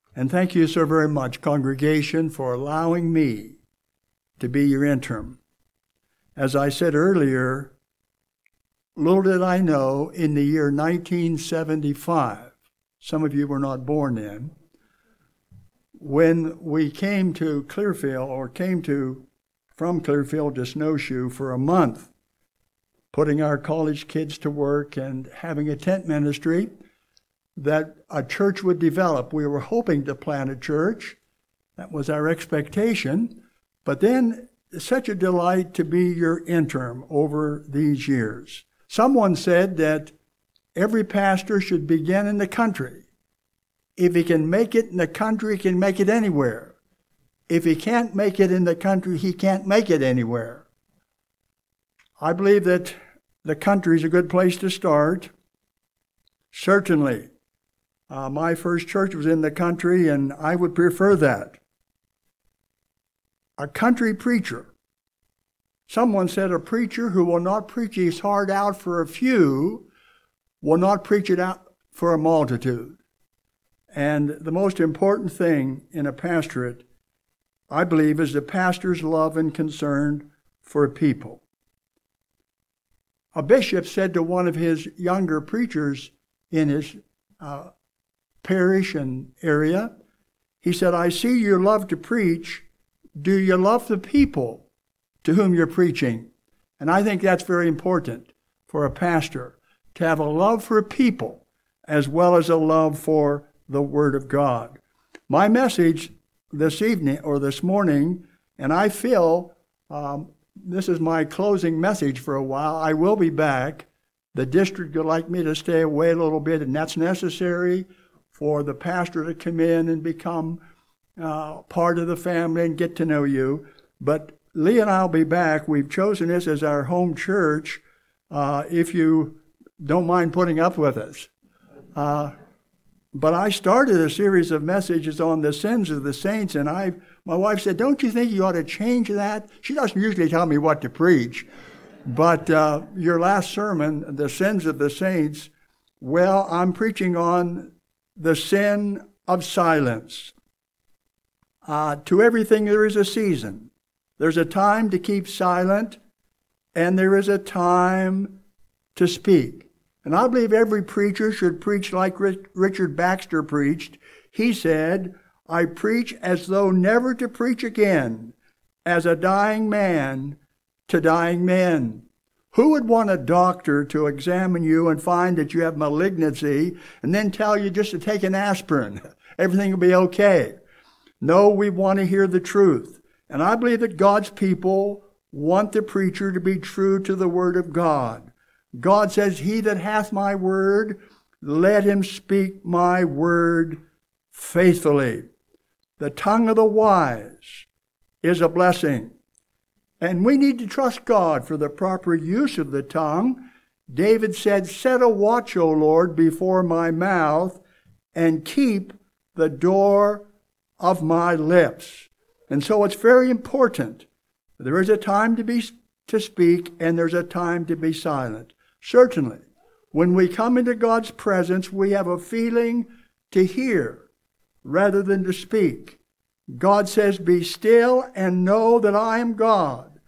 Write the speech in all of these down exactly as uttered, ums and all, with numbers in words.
And thank you so very much, congregation, for allowing me to be your interim. As I said earlier, little did I know, in the year nineteen seventy-five, some of you were not born then, when we came to Clearfield, or came to from Clearfield to Snowshoe for a month, putting our college kids to work and having a tent ministry, that a church would develop. We were hoping to plant a church. That was our expectation. But then, it's such a delight to be your interim over these years. Someone said that every pastor should begin in the country. If he can make it in the country, he can make it anywhere. If he can't make it in the country, he can't make it anywhere. I believe that the country is a good place to start. Certainly. Uh, my first church was in the country, and I would prefer that. A country preacher. Someone said a preacher who will not preach his heart out for a few will not preach it out for a multitude. And the most important thing in a pastorate, I believe, is the pastor's love and concern for people. A bishop said to one of his younger preachers in his uh, parish and area, he said, "I see you love to preach. Do you love the people to whom you're preaching?" And I think that's very important for a pastor, to have a love for people as well as a love for the Word of God. My message this evening or this morning, and I feel um, this is my closing message for a while. I will be back. The district would like me to stay away a little bit, and that's necessary for the pastor to come in and become uh, part of the family and get to know you. But Lee and I will be back. We've chosen this as our home church, uh, if you don't mind putting up with us. Uh, but I started a series of messages on the sins of the saints, and I, my wife said, "Don't you think you ought to change that?" She doesn't usually tell me what to preach. But uh, your last sermon, the sins of the saints, well, I'm preaching on the sin of silence. Uh, to everything there is a season. There's a time to keep silent, and there is a time to speak. And I believe every preacher should preach like Richard Baxter preached. He said, "I preach as though never to preach again, as a dying man to dying men." Who would want a doctor to examine you and find that you have malignancy and then tell you just to take an aspirin? Everything will be okay. No, we want to hear the truth. And I believe that God's people want the preacher to be true to the Word of God. God says, "He that hath my word, let him speak my word faithfully." The tongue of the wise is a blessing. And we need to trust God for the proper use of the tongue. David said, "Set a watch, O Lord, before my mouth, and keep the door of my lips." And so it's very important. There is a time to be to speak, and there's a time to be silent. Certainly, when we come into God's presence, we have a feeling to hear rather than to speak. God says, "Be still and know that I am God.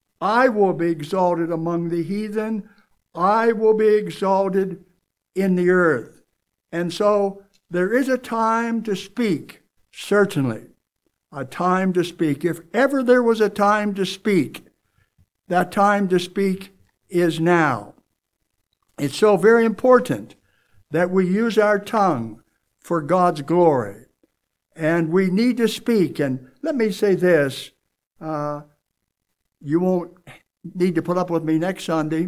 I will be exalted among the heathen. I will be exalted in the earth." And so there is a time to speak, certainly. A time to speak. If ever there was a time to speak, that time to speak is now. It's so very important that we use our tongue for God's glory. And we need to speak. And let me say this. Uh, you won't need to put up with me next Sunday,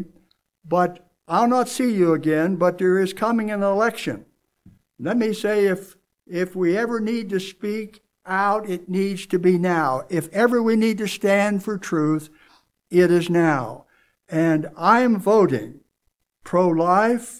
but I'll not see you again, but there is coming an election. Let me say, if if we ever need to speak out, it needs to be now. If ever we need to stand for truth, it is now. And I am voting pro-life,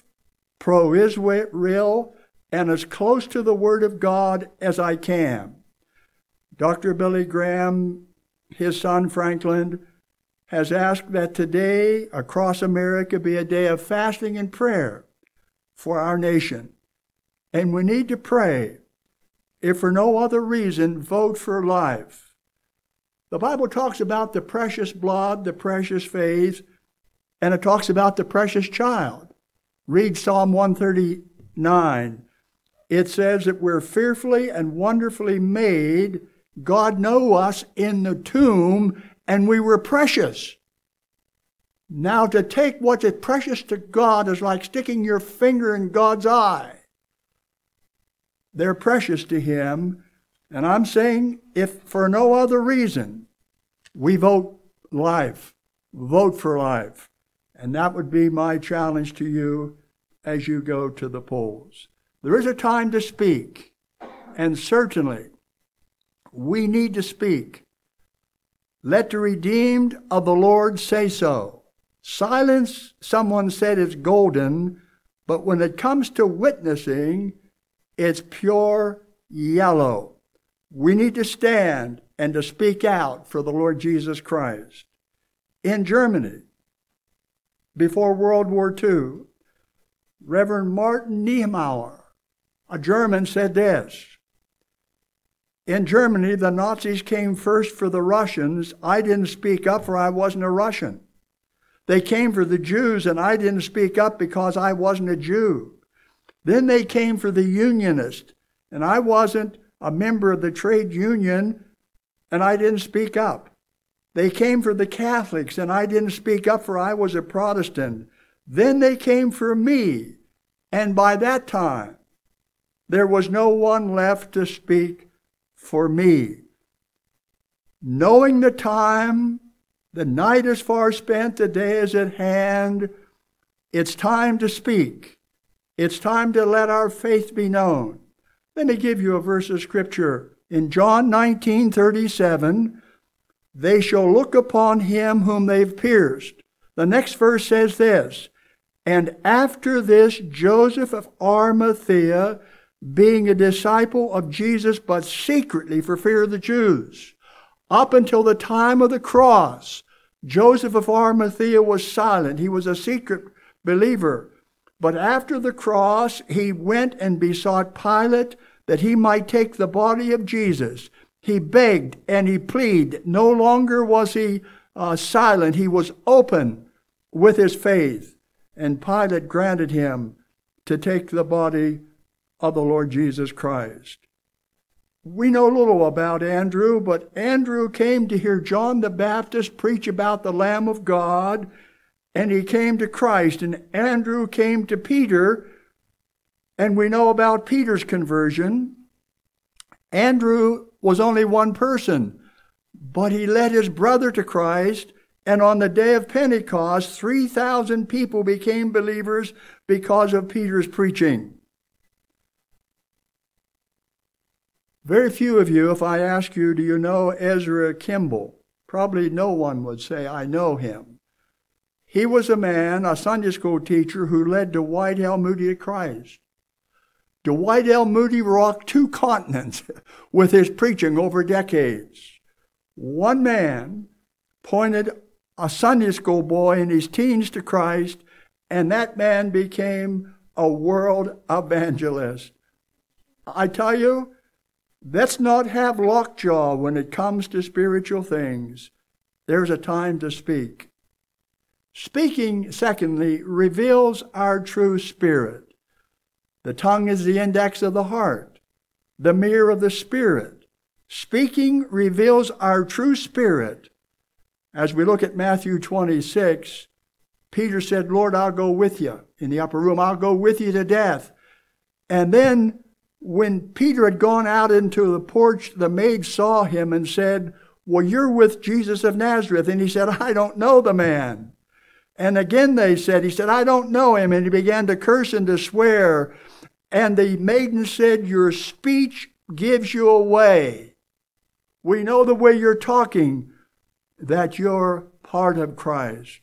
pro-Israel, and as close to the Word of God as I can. Doctor Billy Graham, his son Franklin, has asked that today across America be a day of fasting and prayer for our nation. And we need to pray. if for no other reason, vote for life. The Bible talks about the precious blood, the precious faith, and it talks about the precious child. Read Psalm one thirty-nine. It says that we're fearfully and wonderfully made. God knew us in the tomb, and we were precious. Now, to take what is precious to God is like sticking your finger in God's eye. They're precious to Him, and I'm saying, if for no other reason, we vote life. Vote for life. And that would be my challenge to you as you go to the polls. There is a time to speak, and certainly we need to speak. Let the redeemed of the Lord say so. Silence, someone said, is golden, but when it comes to witnessing, it's pure yellow. We need to stand and to speak out for the Lord Jesus Christ. In Germany, before World War Two, Reverend Martin Niemauer, a German, said this: in Germany, the Nazis came first for the Russians. I didn't speak up, for I wasn't a Russian. They came for the Jews, and I didn't speak up because I wasn't a Jew. Then they came for the Unionists, and I wasn't a member of the trade union, and I didn't speak up. They came for the Catholics, and I didn't speak up, for I was a Protestant. Then they came for me, and by that time, there was no one left to speak for me. Knowing the time, the night is far spent, the day is at hand, it's time to speak. It's time to let our faith be known. Let me give you a verse of Scripture. In John nineteen thirty-seven, they shall look upon him whom they've pierced. The next verse says this: and after this, Joseph of Arimathea, being a disciple of Jesus, but secretly for fear of the Jews. Up until the time of the cross, Joseph of Arimathea was silent. He was a secret believer. But after the cross, he went and besought Pilate that he might take the body of Jesus. He begged and he pleaded. No longer was he uh, silent. He was open with his faith. And Pilate granted him to take the body of the Lord Jesus Christ. We know little about Andrew, but Andrew came to hear John the Baptist preach about the Lamb of God, and he came to Christ. And Andrew came to Peter, and we know about Peter's conversion. Andrew was only one person, but he led his brother to Christ, and on the day of Pentecost, three thousand people became believers because of Peter's preaching. Very few of you, if I ask you, do you know Ezra Kimball? Probably no one would say, I know him. He was a man, a Sunday school teacher, who led Dwight L. Moody to Christ. Dwight L. Moody rocked two continents with his preaching over decades. One man pointed a Sunday school boy in his teens to Christ, and that man became a world evangelist. I tell you, let's not have lockjaw when it comes to spiritual things. There's a time to speak. Speaking, secondly, reveals our true spirit. The tongue is the index of the heart, the mirror of the spirit. Speaking reveals our true spirit. As we look at Matthew twenty-six, Peter said, Lord, I'll go with you. In the upper room, I'll go with you to death. And then when Peter had gone out into the porch, the maid saw him and said, well, you're with Jesus of Nazareth. And he said, I don't know the man. And again they said, he said, I don't know him. And he began to curse and to swear. And the maiden said, your speech gives you away. We know the way you're talking, that you're part of Christ.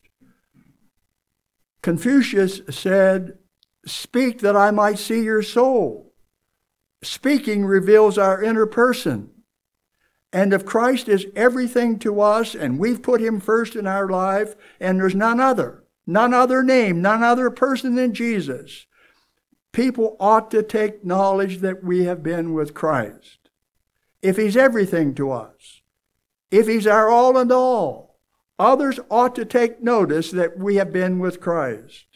Confucius said, speak that I might see your soul. Speaking reveals our inner person. And if Christ is everything to us, and we've put him first in our life, and there's none other, none other name, none other person than Jesus, people ought to take knowledge that we have been with Christ. If he's everything to us, if he's our all and all, others ought to take notice that we have been with Christ.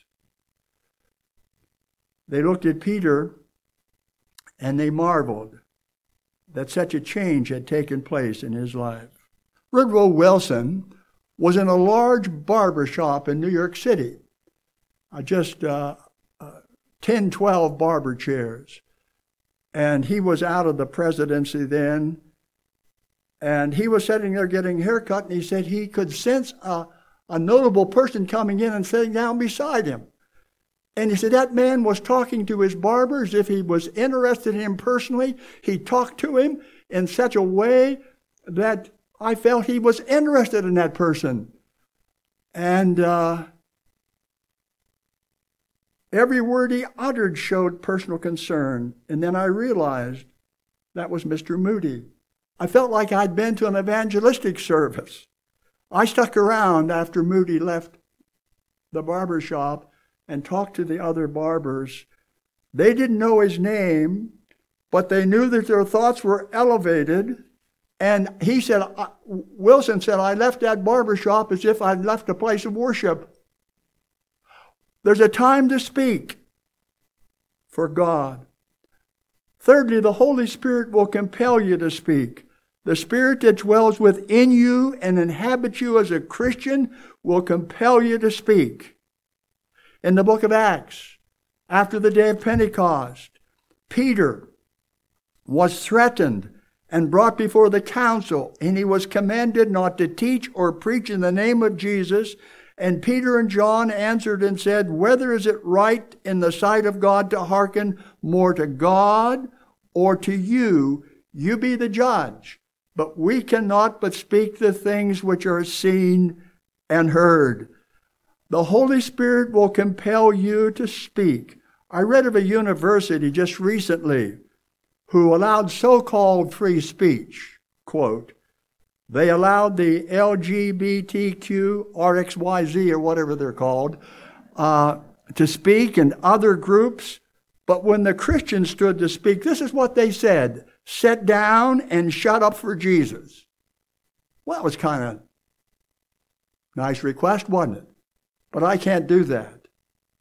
They looked at Peter and they marveled that such a change had taken place in his life. Woodrow Wilson was in a large barber shop in New York City. Uh, just uh, uh, ten, twelve barber chairs. And he was out of the presidency then. And he was sitting there getting a haircut, and he said he could sense a, a notable person coming in and sitting down beside him. And he said that man was talking to his barber as if he was interested in him personally. He talked to him in such a way that I felt he was interested in that person. And uh, every word he uttered showed personal concern. And then I realized that was Mister Moody. I felt like I'd been to an evangelistic service. I stuck around after Moody left the barber shop and talked to the other barbers. They didn't know his name, but they knew that their thoughts were elevated. And he said, Wilson said, I left that barber shop as if I'd left a place of worship. There's a time to speak for God. Thirdly, the Holy Spirit will compel you to speak. The Spirit that dwells within you and inhabits you as a Christian will compel you to speak. In the book of Acts, after the day of Pentecost, Peter was threatened and brought before the council, and he was commanded not to teach or preach in the name of Jesus. And Peter and John answered and said, whether is it right in the sight of God to hearken more to God or to you, you be the judge. But we cannot but speak the things which are seen and heard. The Holy Spirit will compel you to speak. I read of a university just recently who allowed so-called free speech, quote, they allowed the L G B T Q, R X Y Z, or whatever they're called, uh, to speak, and other groups. But when the Christians stood to speak, this is what they said: sit down and shut up for Jesus. Well, it was kind of nice request, wasn't it? But I can't do that.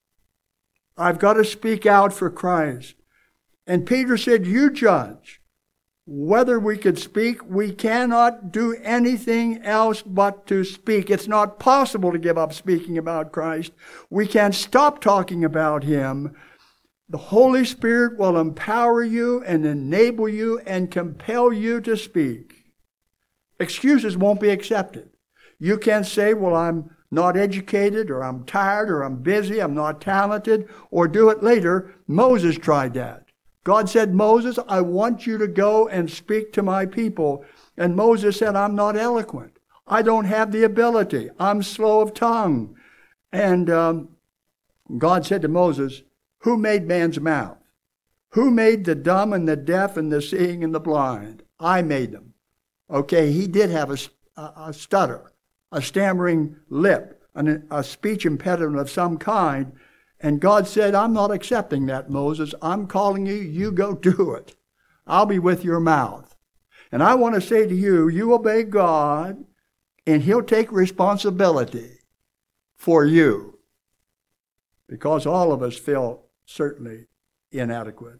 I've got to speak out for Christ. And Peter said, you judge whether we could speak. We cannot do anything else but to speak. It's not possible to give up speaking about Christ. We can't stop talking about him. The Holy Spirit will empower you and enable you and compel you to speak. Excuses won't be accepted. You can't say, well, I'm not educated, or I'm tired, or I'm busy, I'm not talented, or do it later. Moses tried that. God said, Moses, I want you to go and speak to my people. And Moses said, I'm not eloquent. I don't have the ability. I'm slow of tongue. And um, God said to Moses, who made man's mouth? Who made the dumb and the deaf and the seeing and the blind? I made them. Okay, he did have a, a, a stutter, a stammering lip, an, a speech impediment of some kind. And God said, I'm not accepting that, Moses. I'm calling you. You go do it. I'll be with your mouth. And I want to say to you, you obey God, and he'll take responsibility for you. Because all of us feel certainly inadequate.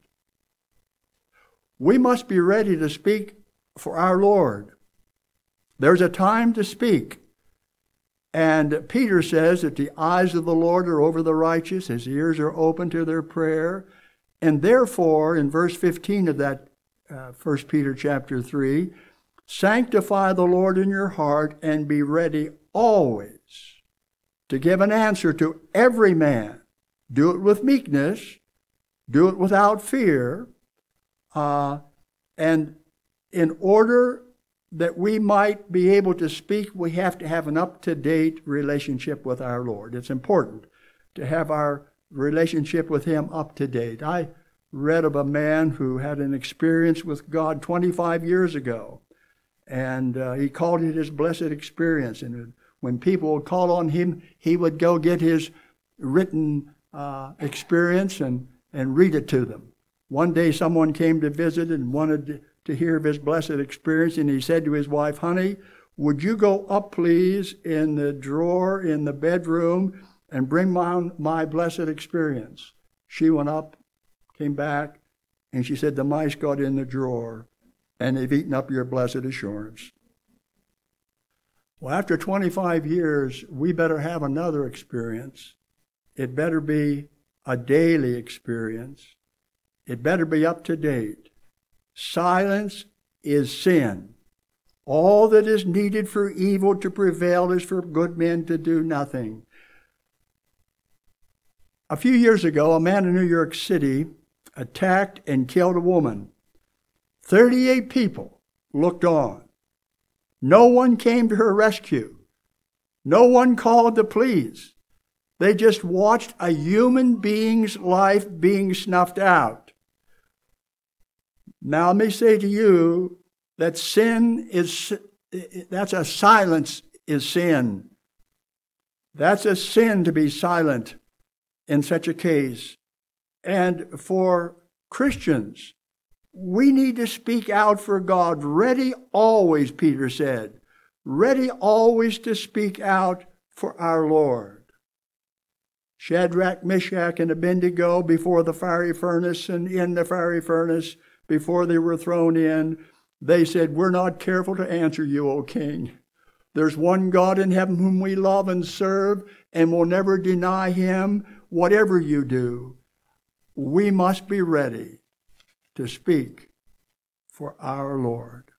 We must be ready to speak for our Lord. There's a time to speak. And Peter says that the eyes of the Lord are over the righteous, his ears are open to their prayer. And therefore, in verse fifteen of that uh, First Peter chapter three, sanctify the Lord in your heart and be ready always to give an answer to every man. Do it with meekness, do it without fear, uh, and in order that we might be able to speak, we have to have an up-to-date relationship with our Lord. It's important to have our relationship with him up-to-date. I read of a man who had an experience with God twenty-five years ago, and uh, he called it his blessed experience. And when people would call on him, he would go get his written uh, experience and, and read it to them. One day someone came to visit and wanted to hear of his blessed experience, and he said to his wife, "Honey, would you go up, please, in the drawer in the bedroom and bring my, my blessed experience?" She went up, came back, and she said, "The mice got in the drawer, and they've eaten up your blessed assurance." Well, after twenty-five years, we better have another experience. It better be a daily experience. It better be up to date. Silence is sin. All that is needed for evil to prevail is for good men to do nothing. A few years ago, a man in New York City attacked and killed a woman. thirty-eight people looked on. No one came to her rescue. No one called the police. They just watched a human being's life being snuffed out. Now, let me say to you that sin is, that's a silence is sin. That's a sin to be silent in such a case. And for Christians, we need to speak out for God. Ready always, Peter said. Ready always to speak out for our Lord. Shadrach, Meshach, and Abednego before the fiery furnace and in the fiery furnace, before they were thrown in, they said, "We're not careful to answer you, O King. There's one God in heaven whom we love and serve, and will never deny him, whatever you do." We must be ready to speak for our Lord.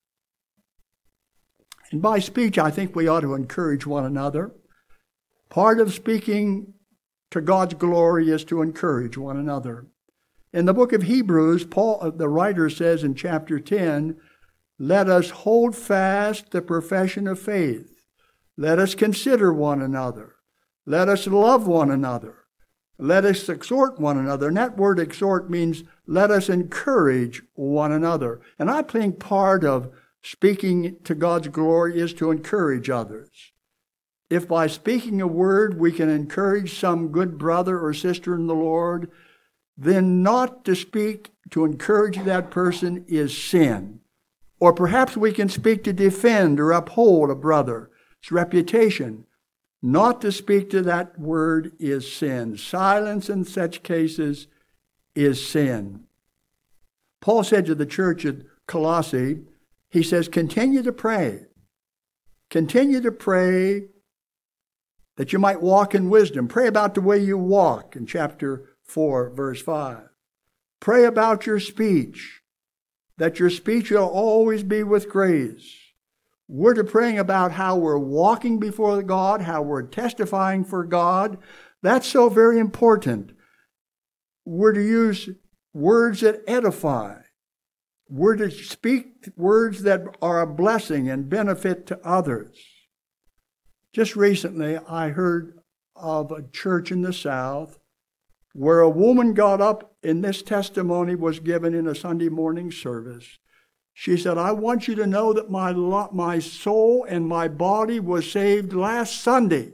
And by speech, I think we ought to encourage one another. Part of speaking to God's glory is to encourage one another. In the book of Hebrews, Paul, the writer, says in chapter ten, "Let us hold fast the profession of faith. Let us consider one another. Let us love one another. Let us exhort one another." And that word exhort means let us encourage one another. And I think part of speaking to God's glory is to encourage others. If by speaking a word we can encourage some good brother or sister in the Lord, then not to speak to encourage that person is sin. Or perhaps we can speak to defend or uphold a brother's reputation. Not to speak to that word is sin. Silence in such cases is sin. Paul said to the church at Colossae, he says, continue to pray. Continue to pray that you might walk in wisdom. Pray about the way you walk in chapter four, verse five. Pray about your speech, that your speech will always be with grace. We're to praying about how we're walking before God, how we're testifying for God. That's so very important. We're to use words that edify. We're to speak words that are a blessing and benefit to others. Just recently, I heard of a church in the South where a woman got up, and this testimony was given in a Sunday morning service. She said, "I want you to know that my lo- my soul and my body was saved last Sunday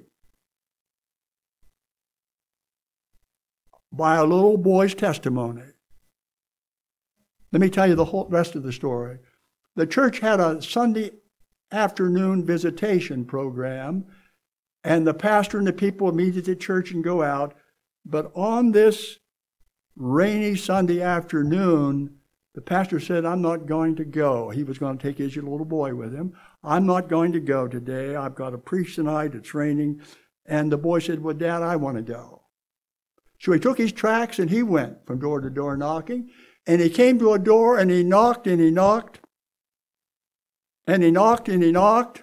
by a little boy's testimony." Let me tell you the whole rest of the story. The church had a Sunday afternoon visitation program, and the pastor and the people would meet at the church and go out. But on this rainy Sunday afternoon, the pastor said, "I'm not going to go." He was going to take his little boy with him. "I'm not going to go today. I've got to preach tonight. It's raining." And the boy said, "Well, Dad, I want to go." So he took his tracts and he went from door to door knocking. And he came to a door and he knocked and he knocked. And he knocked and he knocked.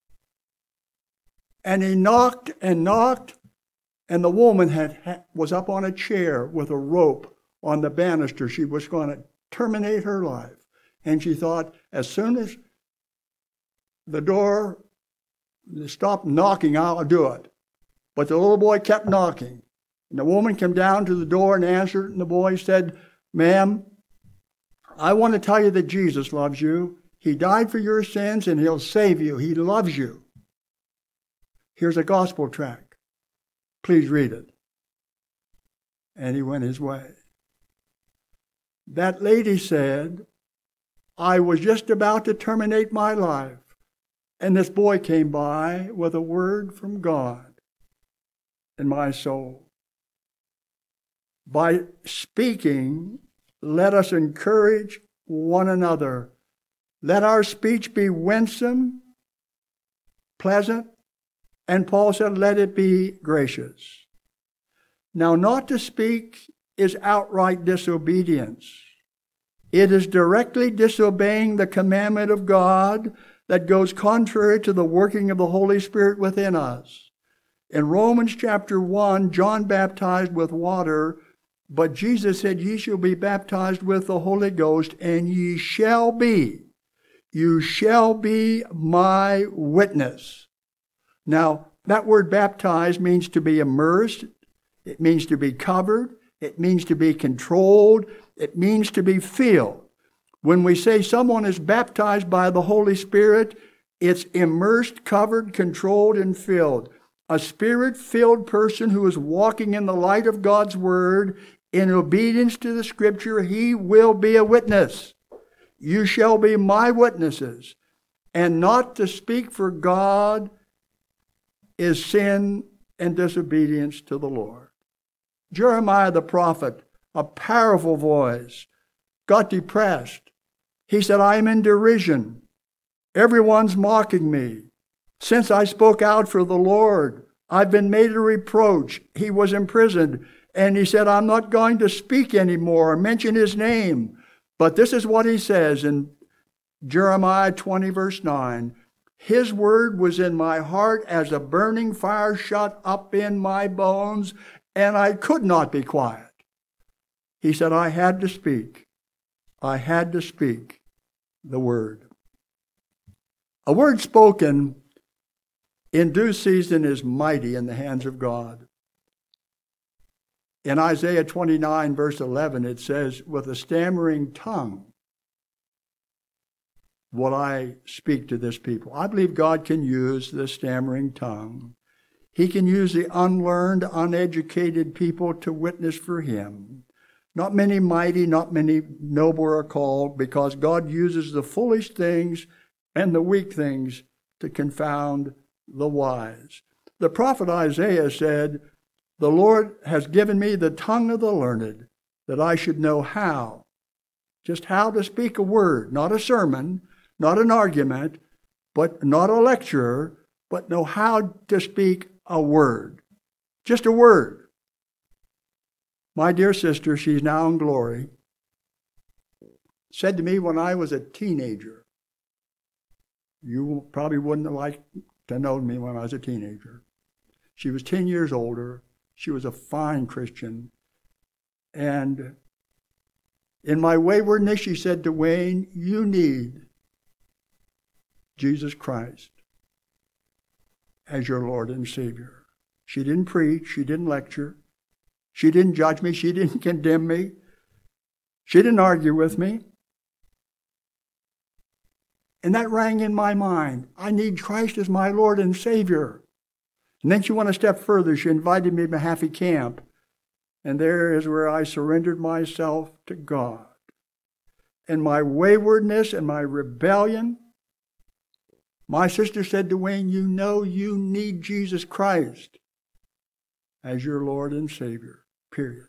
And he knocked and knocked. And the woman had was up on a chair with a rope on the banister. She was going to terminate her life. And she thought, as soon as the door stopped knocking, I'll do it. But the little boy kept knocking. And the woman came down to the door and answered, and the boy said, "Ma'am, I want to tell you that Jesus loves you. He died for your sins and he'll save you. He loves you. Here's a gospel tract. Please read it." And he went his way. That lady said, I was just about to terminate my life, and this boy came by with a word from God in my soul. By speaking, let us encourage one another. Let our speech be winsome, pleasant, and Paul said, let it be gracious. Now, not to speak is outright disobedience. It is directly disobeying the commandment of God that goes contrary to the working of the Holy Spirit within us. In Romans chapter one, John baptized with water, but Jesus said, ye shall be baptized with the Holy Ghost, and ye shall be, you shall be my witness. Now, that word baptized means to be immersed. It means to be covered. It means to be controlled. It means to be filled. When we say someone is baptized by the Holy Spirit, it's immersed, covered, controlled, and filled. A Spirit-filled person who is walking in the light of God's Word, in obedience to the Scripture, he will be a witness. You shall be my witnesses. And not to speak for God is sin and disobedience to the Lord. Jeremiah the prophet, a powerful voice, got depressed. He said, I am in derision. Everyone's mocking me. Since I spoke out for the Lord, I've been made a reproach. He was imprisoned. And he said, I'm not going to speak anymore or mention his name. But this is what he says in Jeremiah twenty, verse nine. His word was in my heart as a burning fire shut up in my bones, and I could not be quiet. He said, I had to speak. I had to speak the word. A word spoken in due season is mighty in the hands of God. In Isaiah twenty-nine, verse eleven, it says, with a stammering tongue will I speak to this people. I believe God can use the stammering tongue. He can use the unlearned, uneducated people to witness for him. Not many mighty, not many noble are called, because God uses the foolish things and the weak things to confound the wise. The prophet Isaiah said, the Lord has given me the tongue of the learned, that I should know how, just how to speak a word, not a sermon, not an argument, but not a lecture, but know how to speak a word. Just a word. My dear sister, she's now in glory, said to me when I was a teenager, you probably wouldn't have liked to know me when I was a teenager. She was ten years older. She was a fine Christian. And in my waywardness, she said to Wayne, you need Jesus Christ as your Lord and Savior. She didn't preach. She didn't lecture. She didn't judge me. She didn't condemn me. She didn't argue with me. And that rang in my mind. I need Christ as my Lord and Savior. And then she went a step further. She invited me to Mahaffey Camp. And there is where I surrendered myself to God. And my waywardness and my rebellion, my sister said to Wayne, you know you need Jesus Christ as your Lord and Savior, period.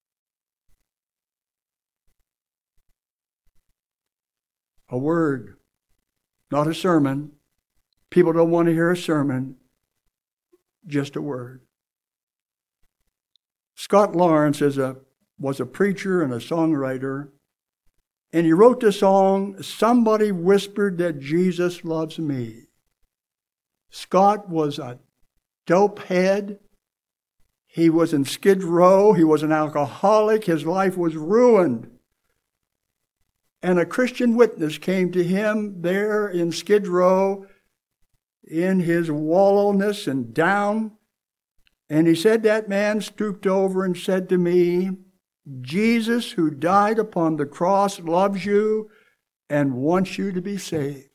A word, not a sermon. People don't want to hear a sermon. Just a word. Scott Lawrence is a, was a preacher and a songwriter, and he wrote the song, Somebody Whispered That Jesus Loves Me. Scott was a dope head. He was in Skid Row. He was an alcoholic. His life was ruined. And a Christian witness came to him there in Skid Row in his wallowness and down. And he said, that man stooped over and said to me, Jesus, who died upon the cross, loves you and wants you to be saved.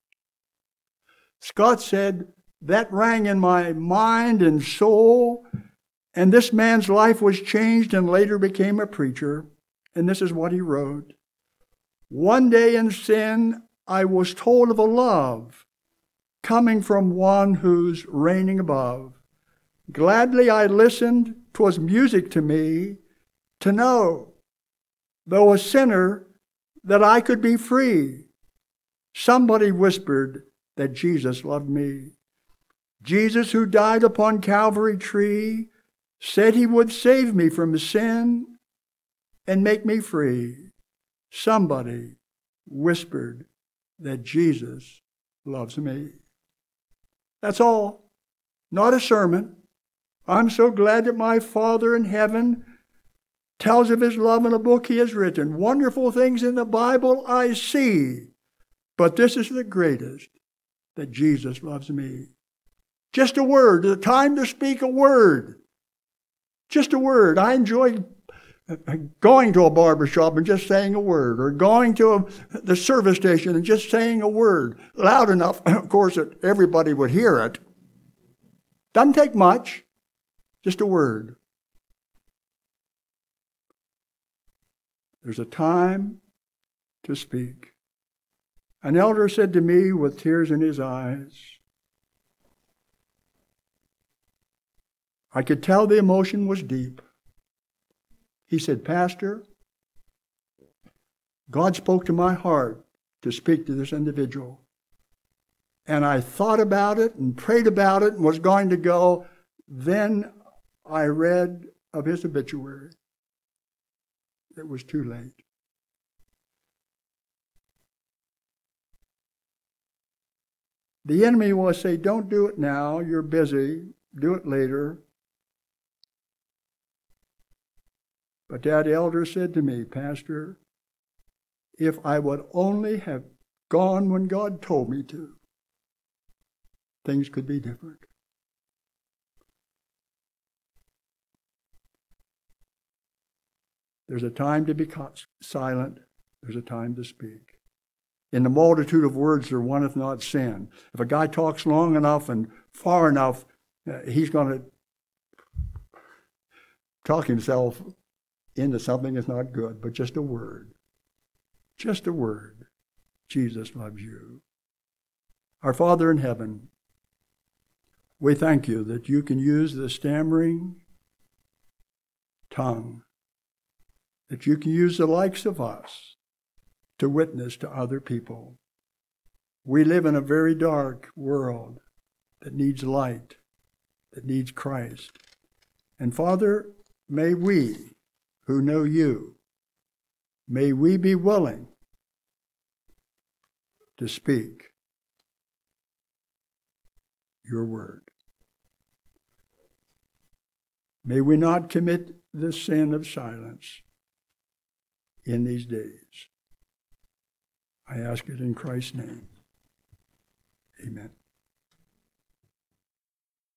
Scott said, that rang in my mind and soul, and this man's life was changed and later became a preacher. And this is what he wrote. One day in sin, I was told of a love coming from one who's reigning above. Gladly I listened, 'twas music to me, to know, though a sinner, that I could be free. Somebody whispered that Jesus loved me. Jesus, who died upon Calvary tree, said he would save me from sin and make me free. Somebody whispered that Jesus loves me. That's all. Not a sermon. I'm so glad that my Father in heaven tells of his love in a book he has written. Wonderful things in the Bible I see, but this is the greatest, that Jesus loves me. Just a word, the time to speak a word. Just a word. I enjoy going to a barber shop and just saying a word, or going to a, the service station and just saying a word loud enough, of course, that everybody would hear it. Doesn't take much, just a word. There's a time to speak. An elder said to me with tears in his eyes, I could tell the emotion was deep. He said, Pastor, God spoke to my heart to speak to this individual. And I thought about it and prayed about it and was going to go. Then I read of his obituary. It was too late. The enemy will say, don't do it now, you're busy, do it later. But that elder said to me, Pastor, if I would only have gone when God told me to, things could be different. There's a time to be silent. There's a time to speak. In the multitude of words there wanteth not sin. If a guy talks long enough and far enough, uh, he's going to talk himself into something that's not good, but just a word. Just a word. Jesus loves you. Our Father in heaven, we thank you that you can use the stammering tongue, that you can use the likes of us to witness to other people. We live in a very dark world that needs light, that needs Christ. And Father, may we, who know you, may we be willing to speak your word. May we not commit the sin of silence in these days. I ask it in Christ's name. Amen.